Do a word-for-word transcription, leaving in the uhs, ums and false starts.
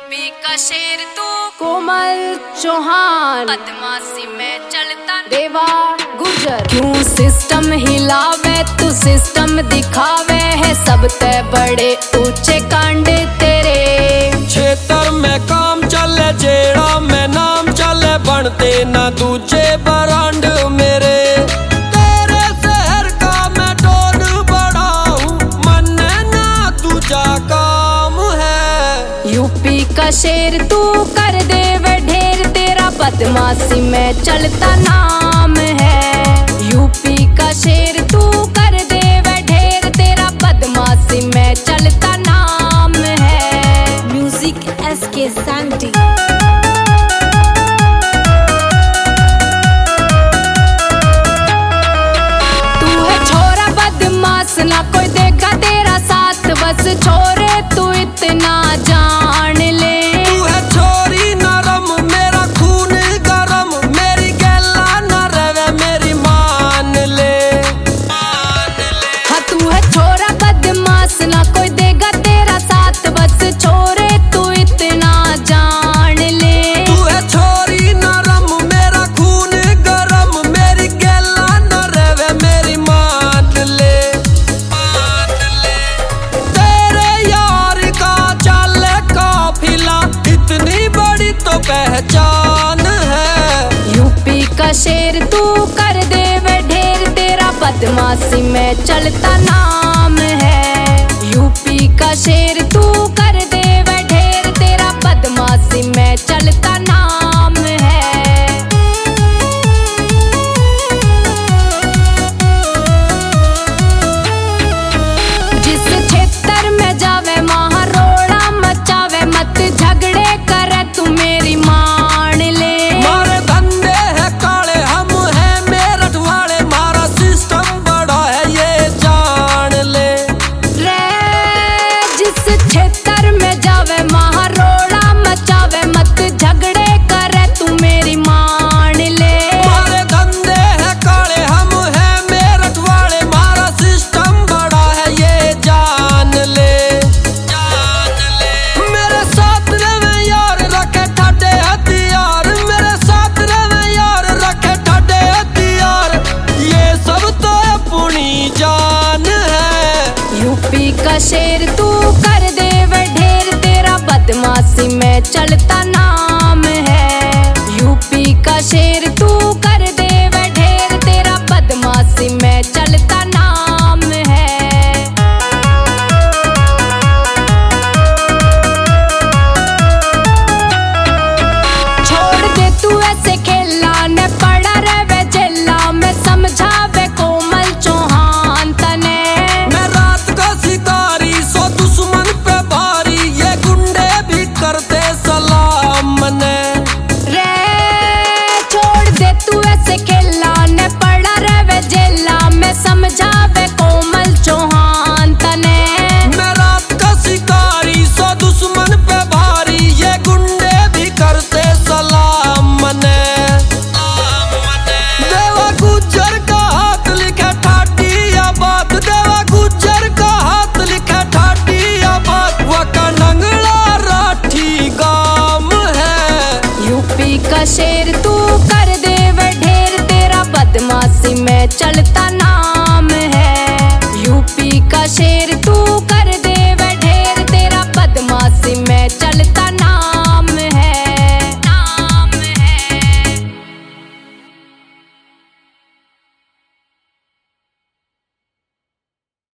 UP का शेर तू कोमल चौहान, बदमाशी में चलता देवा गुर्जर। क्यों सिस्टम हिलावे तू सिस्टम दिखावे है, सब ते बड़े ऊंचे कांड तेरे। क्षेत्र में काम चले जेड़ा में नाम चले, बनते ना दूजे बरांड मेरे। तेरे शहर का मैं टोन बढ़ाऊं, मन ना दूजा काम है। यूपी का शेर तू कर दे वे ढेर, तेरा बदमाशी में चलता नाम है। यूपी का शेर तू कर दे वे ढेर, तेरा बदमाशी में चलता नाम है। म्यूजिक एस के सांटी। तू है छोरा बदमाश, ना कोई देगा तेरा साथ, बस छोरे तू इतना जान ले। तू है छोरी नरम मेरा खून गरम, मेरी गैला न रवे मेरी मान ले, मान ले। हाँ तू है छोरा बदमाश, ना कोई देगा तेरा साथ, बस छोरे तू इतना जान ले। तू है छोरी नरम मेरा खून गरम, मेरी गैला न रवे मेरी मान ले, मान ले। तेरे यार का चाले काफिला, इतनी बड़ी तो पहचान है। यूपी का शेर तू कर दे वे ढेर, तेरा बदमाशी में चलता नाम है। यूपी का शेर तू कर दे वे ढेर, तेरा बदमाशी में चलता नाम है। जिस क्षेत्र में जावे वहाँ रोड़ा मचावे, मत झगड़े करे तू मेरी मान ले। मारे धंधे है काले हम है मेरठ वाले, मारा सिस्टम बड़ा है ये जान ले। रे जिस क्षेत्र में जावे वहाँ रोड़ा मचावे, मत झगड़े करे तू मेरी मान ले। मारे धंधे है काले हम है मेरठ वाले, मारा सिस्टम बड़ा है ये जान ले, जान ले। मेरे साथ रहे यार रखे ठाडे हथियार, मेरे साथ रहे यार रखे ठाडे हथियार, ये सब तो अपनी जान है। यूपी का शेर तू कर दे वे ढेर, तेरा बदमाशी में चलता ना